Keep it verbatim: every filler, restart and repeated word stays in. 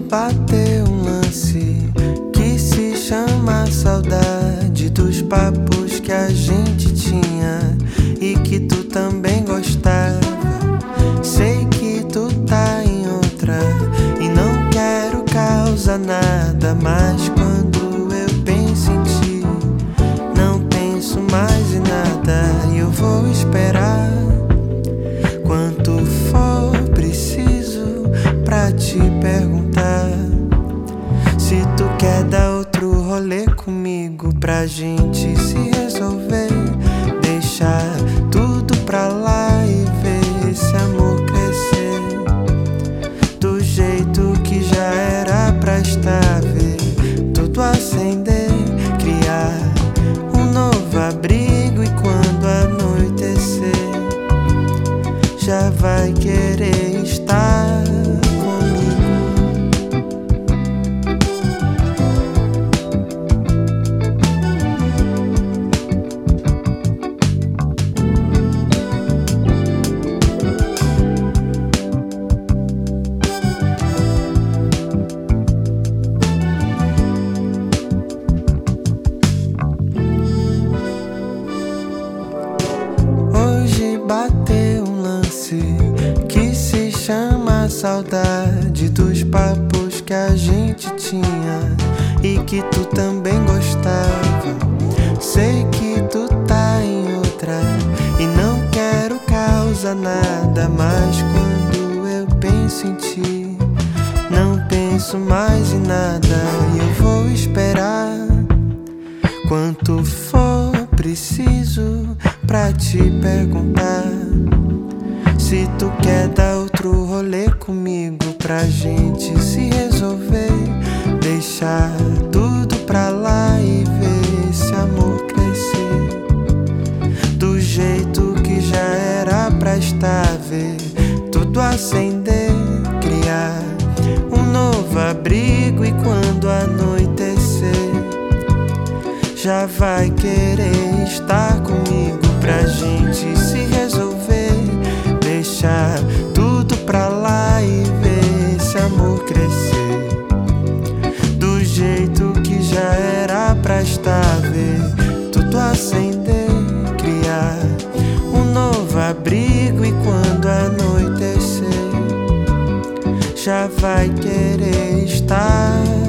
bateu um lance que se chama saudade dos papos que a gente tinha e que tu também gostava. Sei que tu tá em outra e não quero causar nada, mas quando eu penso em ti, não penso mais em nada. E eu vou esperar quanto for preciso pra te perguntar se tu quer dar outro rolê comigo, pra gente se resolver, deixar tudo pra lá e ver esse amor crescer do jeito que já era pra estar. Ver tudo acender, criar um novo abrigo, e quando anoitecer já vai querer estar comigo. Hoje bateu um lance que se chama saudade dos papos que a gente tinha e que tu também gostava. Sei que tu tá em outra e não quero causar nada, mas quando eu penso em ti, não penso mais em nada. E eu vou esperar quanto for preciso pra te perguntar se tu quer dar outro rolê comigo, pra gente se resolver, deixar tudo pra lá e ver esse amor crescer do jeito que já era pra estar. Ver tudo acender, criar um novo abrigo, e quando anoitecer já vai querer estar comigo, pra gente se resolver, deixar tudo pra lá e ver esse amor crescer do jeito que já era pra estar. Ver tudo acender, criar um novo abrigo, e quando anoitecer já vai querer estar